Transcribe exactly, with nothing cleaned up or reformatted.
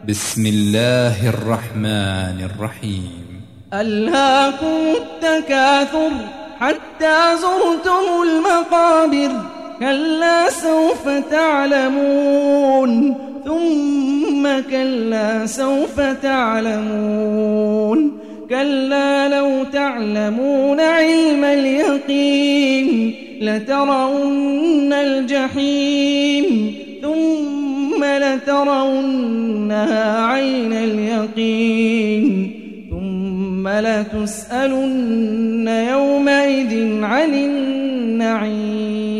بسم الله الرحمن الرحيم. ألهاكم التكاثر حتى زرتم المقابر كلا سوف تعلمون ثم كلا سوف تعلمون كلا لو تعلمون علم اليقين لترون الجحيم ثم لترونها عين اليقين ثم لتسألن يومئذ عن النعيم.